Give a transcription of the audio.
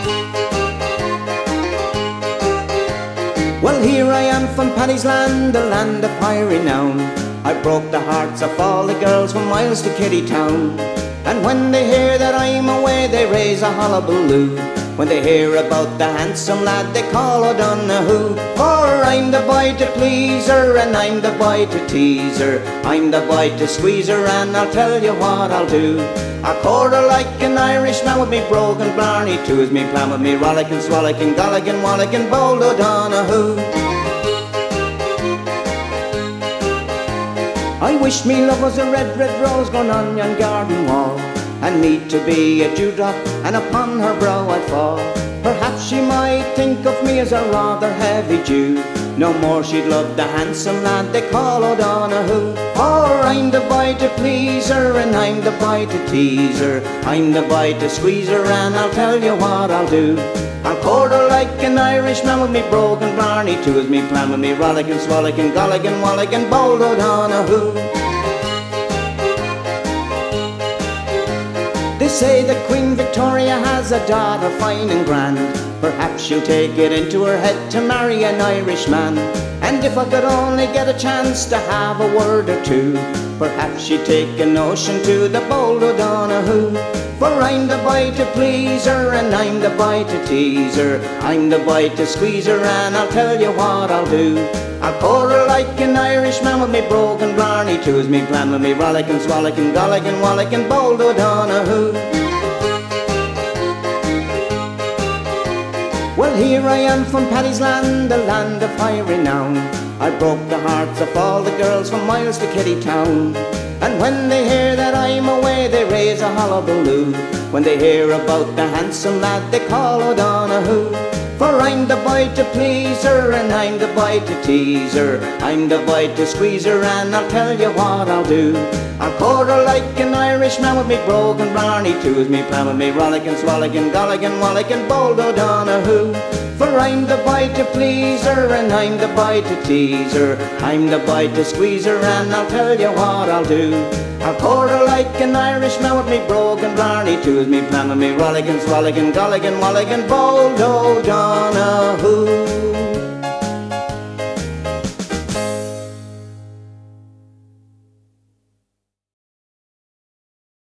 Well, here I am from Paddy's Land, the land of high renown. I broke the hearts of all the girls from Miles to Kitty Town. And when they hear that I'm away, they raise a hullabaloo. When they hear about the handsome lad they call O'Donoghue. For I'm the boy to please her, and I'm the boy to tease her. I'm the boy to squeeze her, and I'll tell you what I'll do. I'll court her like an Irishman with me brogan blarney too, as me plan with me rollickin', swallickin', gollickin', wallickin', bold O'Donoghue. I wish me love was a red, red rose grown on yon garden wall, and me to be a dewdrop, and upon her brow I'd fall. Perhaps she might think of me as a rather heavy Jew. No more she'd love the handsome lad they call O'Donoghue. For I'm the boy to please her, and I'm the boy to tease her. I'm the boy to squeeze her, and I'll tell you what I'll do. I'll court her like an Irishman with me brogan blarney too, as me plan with me rollickin', swallickin', gollickin', wallickin', bold O'Donoghue. They say that Queen Victoria has a daughter fine and grand. Perhaps she'll take it into her head to marry an Irishman. And if I could only get a chance to have a word or two, perhaps she'd take a notion to the bold O'Donoghue. For I'm the boy to please her, and I'm the boy to tease her. I'm the boy to squeeze her, and I'll tell you what I'll do. I'll court her like an Irishman with me brogan blarney too, as me plan with me rollickin', swallickin', gollickin', wallickin', bold O'Donoghue. Well, here I am from Paddy's Land, the land of high renown. I broke the hearts of all the girls from Miles to Kitty Town. And when they hear that I'm away, they raise a hullabaloo. When they hear about the handsome lad they call O'Donoghue. For I'm the boy to please her, and I'm the boy to tease her. I'm the boy to squeeze her, and I'll tell you what I'll do. I'll court her like an Irishman with me brogan blarney too, as me plan with me rollickin', swallickin', gollickin', wallickin', bold O'Donoghue. For I'm the boy to please her, and I'm the boy to tease her. I'm the boy to squeeze her, and I'll tell you what I'll do. I'll court her like an Irishman with me brogan blarney too, as me plan with me rollickin', swallickin', gollickin', wallickin', bold O'Donoghue.